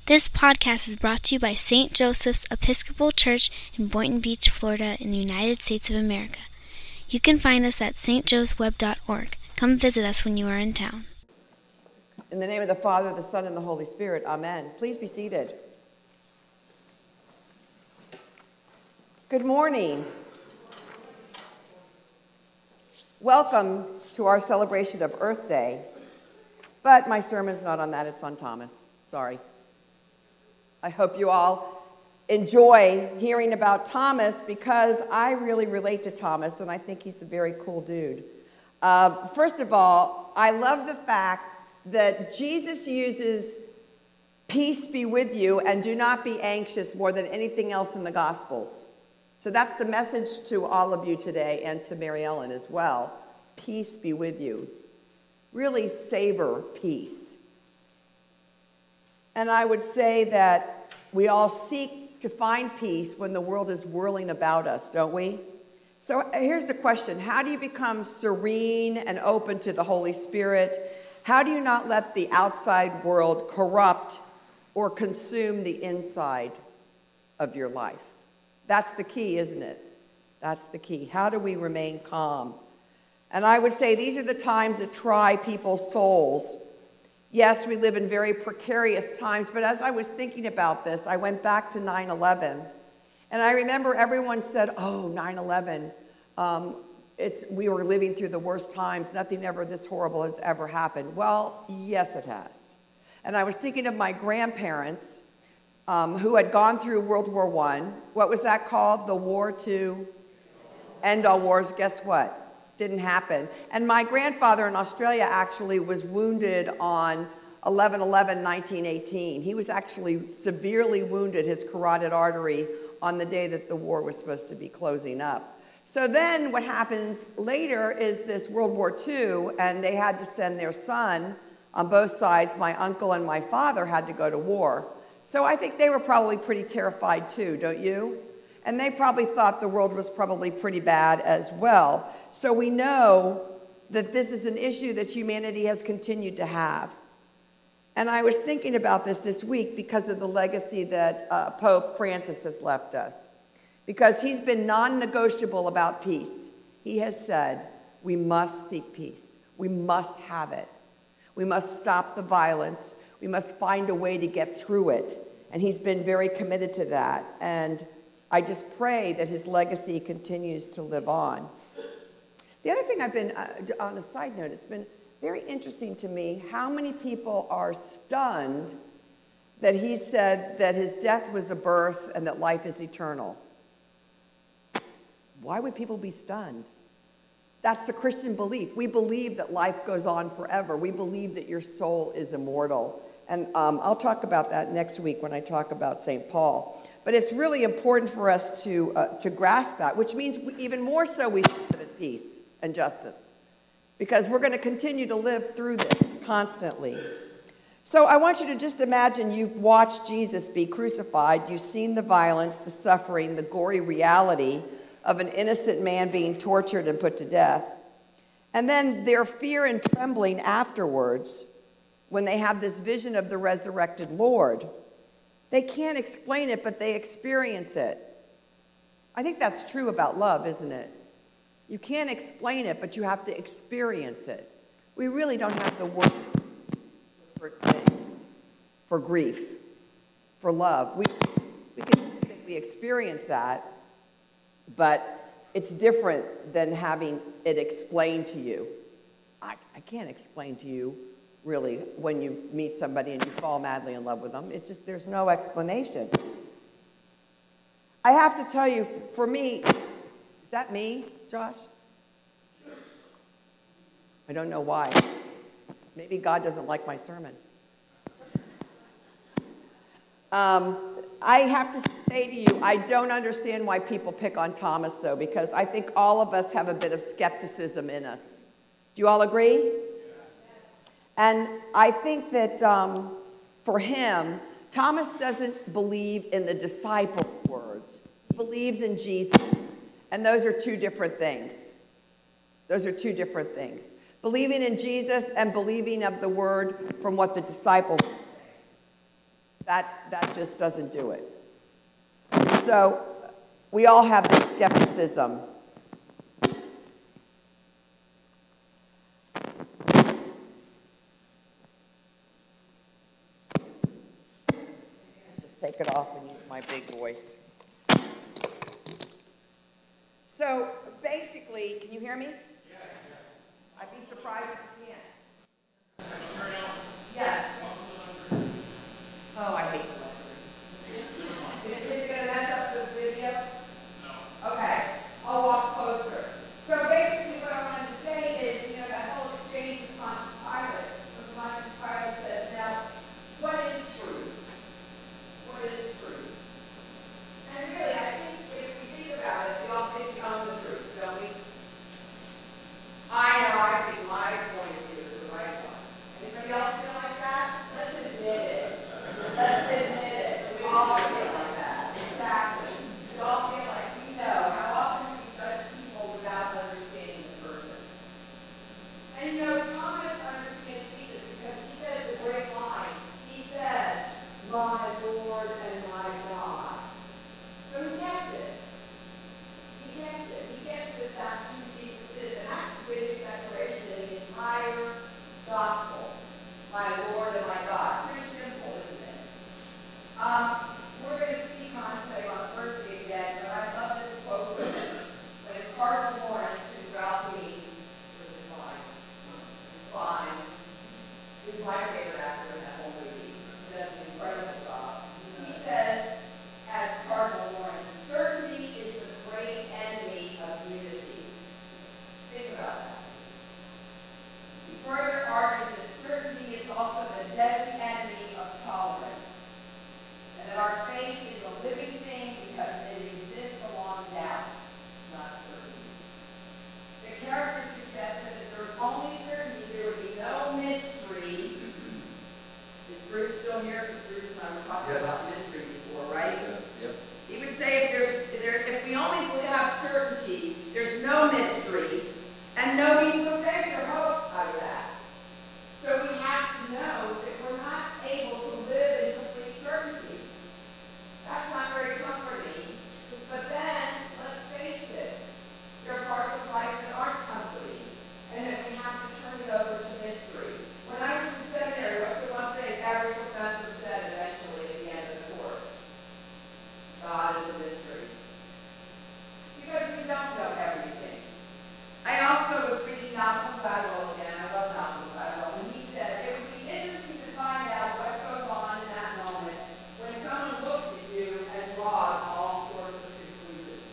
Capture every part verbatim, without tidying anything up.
This podcast is brought to you by Saint Joseph's Episcopal Church in Boynton Beach, Florida, in the United States of America. You can find us at s t joes web dot org. Come visit us when you are in town. In the name of the Father, the Son, and the Holy Spirit, amen. Please be seated. Good morning. Welcome to our celebration of Earth Day. But my sermon's not on that, it's on Thomas. Sorry. I hope you all enjoy hearing about Thomas because I really relate to Thomas and I think he's a very cool dude. Uh, first of all, I love the fact that Jesus uses peace be with you and do not be anxious more than anything else in the Gospels. So that's the message to all of you today and to Mary Ellen as well. Peace be with you. Really savor peace. And I would say that we all seek to find peace when the world is whirling about us, don't we? So here's the question. How do you become serene and open to the Holy Spirit? How do you not let the outside world corrupt or consume the inside of your life? That's the key, isn't it? That's the key. How do we remain calm? And I would say these are the times that try people's souls. Yes, we live in very precarious times, but as I was thinking about this, I went back to nine eleven, and I remember everyone said, oh, nine eleven, um, it's, we were living through the worst times. Nothing ever this horrible has ever happened. Well, yes, it has. And I was thinking of my grandparents um, who had gone through World War One. What was that called? The war to end all wars. Guess what? Didn't happen. And my grandfather in Australia actually was wounded on eleven eleven nineteen eighteen. He was actually severely wounded, his carotid artery, on the day that the war was supposed to be closing up. So then what happens later is this World War Two, and they had to send their son on both sides. My uncle and my father had to go to war. So I think they were probably pretty terrified too, don't you? And they probably thought the world was probably pretty bad as well. So we know that this is an issue that humanity has continued to have. And I was thinking about this this week because of the legacy that uh, Pope Francis has left us. Because he's been non-negotiable about peace. He has said, we must seek peace. We must have it. We must stop the violence. We must find a way to get through it. And he's been very committed to that. And I just pray that his legacy continues to live on. The other thing I've been, uh, on a side note, it's been very interesting to me how many people are stunned that he said that his death was a birth and that life is eternal. Why would people be stunned? That's the Christian belief. We believe that life goes on forever. We believe that your soul is immortal. And um, I'll talk about that next week when I talk about Saint Paul. But it's really important for us to, uh, to grasp that, which means even more so we should live in peace and justice, because we're going to continue to live through this constantly. So I want you to just imagine you've watched Jesus be crucified. You've seen the violence, the suffering, the gory reality of an innocent man being tortured and put to death. And then their fear and trembling afterwards when they have this vision of the resurrected Lord. They can't explain it, but they experience it. I think that's true about love, isn't it? You can't explain it, but you have to experience it. We really don't have the word for things, for grief, for love. We, we can think we experience that, but it's different than having it explained to you. I, I can't explain to you really, when you meet somebody and you fall madly in love with them. It's just, there's no explanation. I have to tell you, for me, is that me, Josh? I don't know why. Maybe God doesn't like my sermon. Um, I have to say to you, I don't understand why people pick on Thomas, though, because I think all of us have a bit of skepticism in us. Do you all agree? And I think that um, for him, Thomas doesn't believe in the disciples' words. He believes in Jesus. And those are two different things. Those are two different things. Believing in Jesus and believing of the word from what the disciples say. That, that just doesn't do it. So we all have this skepticism. Just take it off and use my big voice. So basically, can you hear me? Yeah. I'd be surprised if you can't. Yes. Oh, I hate the Is it going to mess up this video? No. Okay. I'll walk closer. So basically what I wanted to say is, you know, that whole exchange of Pontius Pilate, when Pontius Pilate says, now, what is truth? What is truth? And really, I think if we think about it, we all think we own the truth, don't we? I know, I think my point of view is the right one. Anybody else feel like that? Let's admit it. Let's admit it. We all feel like that. Exactly. We all feel like we know. How often do we judge people without understanding the person? And you know, Thomas understands Jesus because he says the great line. He says, my Lord and my God. So he gets it. He gets it. He gets that that's who Jesus is. And that's the biggest declaration in the entire gospel. My Lord and my God. Pretty simple, isn't it? Um, we're going to see Conte on Thursday again, but I love this quote when, when Cardinal Lawrence, who's Ralph Means, with his lines, his lines, is my favorite actor in that whole movie. He does an incredible job. He says, as Cardinal Lawrence, certainty is the great enemy of unity. Think about that. He further argues that certainty is also the deadly enemy of tolerance, and that our faith is a living thing because it exists along doubt, not certainty. The character suggests that if there was only certainty, there would be no mystery. Is Bruce still here? Because Bruce and I were talking Yes. about mystery before, right? Yep. He would say if there's there, if we only would have certainty, there's no mystery, and nobody would beg or hope out of that. So we have to know that we're not able to live in complete certainty. That's not very comforting. But then, let's face it, there are parts of life that aren't comforting, and that we have to turn it over to mystery. When I was in seminary, what's the one thing every professor said eventually at the end of the course? God is a mystery. Because we don't know everything. I also was reading Malcolm Gladwell again. I love Malcolm Gladwell. And he said it would be interesting to find out what goes on in that moment when someone looks at you and draws all sorts of conclusions.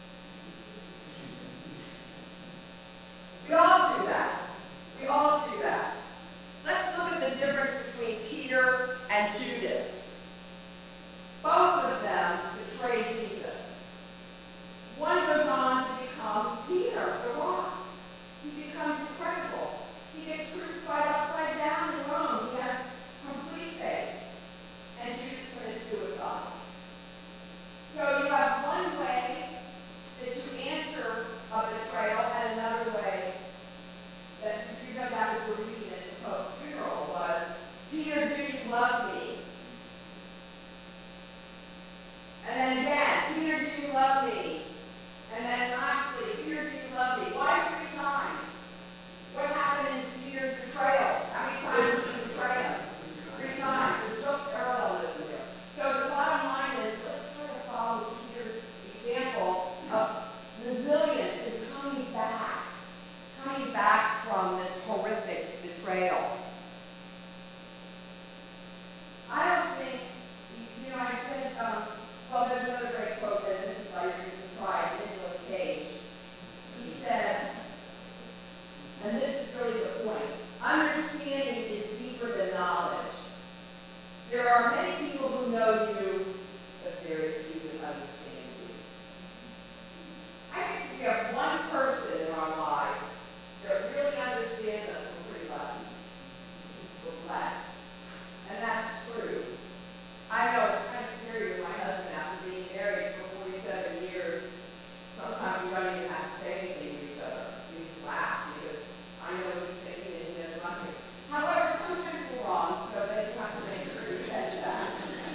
We all do that. We all do that. Let's look at the difference between Peter and Judas. Both of them betrayed Jesus. One goes on to become Peter, the rock. He becomes incredible. He gets crucified upside down in Rome. He has complete faith. And Judas committed suicide. So you have one way that you answer a betrayal and another way that, you know, that was the reading at the Pope's funeral was, Peter, do you love me? And then again, Peter, do you love me? And then lastly, Peter, do you love me? Why three times? What happened in Peter's betrayal? How many times did he betray him? Three times. There's no parallelism here. So the bottom line is, let's try to follow Peter's example of resilience and coming back. Coming back from this horrific betrayal. I don't think, you know, I said, um, well, there's another great quote that this is why you're going to be surprised, Nicholas Cage. He said, and this is really the point, understanding is deeper than knowledge. There are many people who know you, but very few who understand you. I think we have one person in our lives that really understands us. We're pretty lucky. We're blessed. And that's true. I know it's kind of scary with my husband after being married for forty-seven years. Sometimes we don't even have to say anything to each other. We just laugh because I know what he's thinking and he doesn't want me. However, sometimes we're wrong, so then you have to make sure you catch that.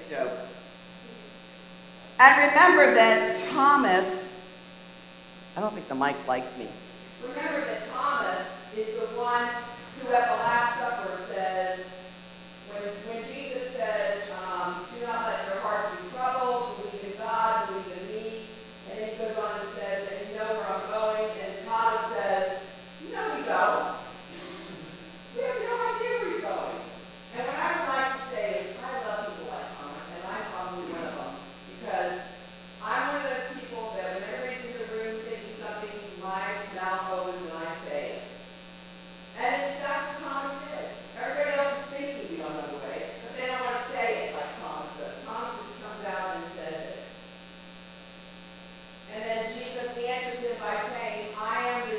joke. And remember that Thomas, I don't think the mic likes me. Remember that Thomas is the one who at the Last Supper says, when, when Jesus says, um, do not let your hearts be troubled, believe in God, believe in me. And then he goes on and says, and you know where I'm going. And Thomas says, you know we go. We have no idea where you're going. And what I would like to say is, I love people like Thomas, and I'm probably one of them. Because I'm one of those people that when everybody's in the room thinking something, my mouth opens and I say it. And that's what Thomas did. Everybody else is thinking the other way, but they don't want to say it like Thomas does. Thomas just comes out and says it. And then Jesus answers him by saying, I am the,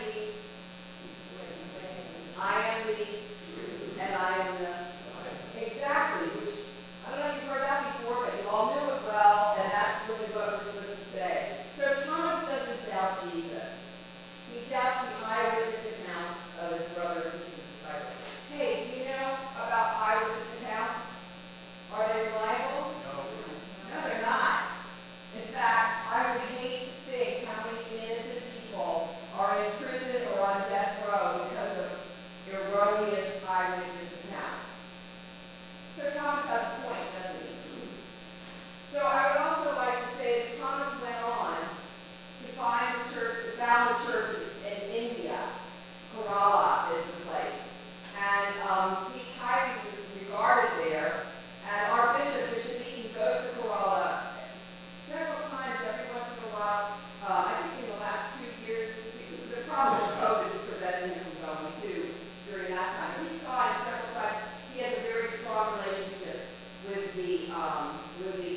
I am the truth, and I am the, exactly, which, I don't know if you've heard that before, but you all knew it well, and that's really what we're supposed to say. So Thomas doesn't doubt Jesus. He doubts the eyewitness accounts of his brother and sister's disciples. Hey, do you know about eyewitness accounts? Are they reliable? No. No, they're not. In fact, I would hate to think how many innocent people are in prison or on death row because of erroneous eyewitness accounts. So Thomas has a point, doesn't he? So I would also like to say that Thomas went on to find the church, to found the church in India. Kerala is the place. And um, he's highly regarded there. And our bishop, Bishop Eaton, goes to Kerala several times every once in a while. Uh, I think in the last two years, the problem is COVID prevented him from going too during that time. He's gone several times. He has a very strong relationship with the um, with the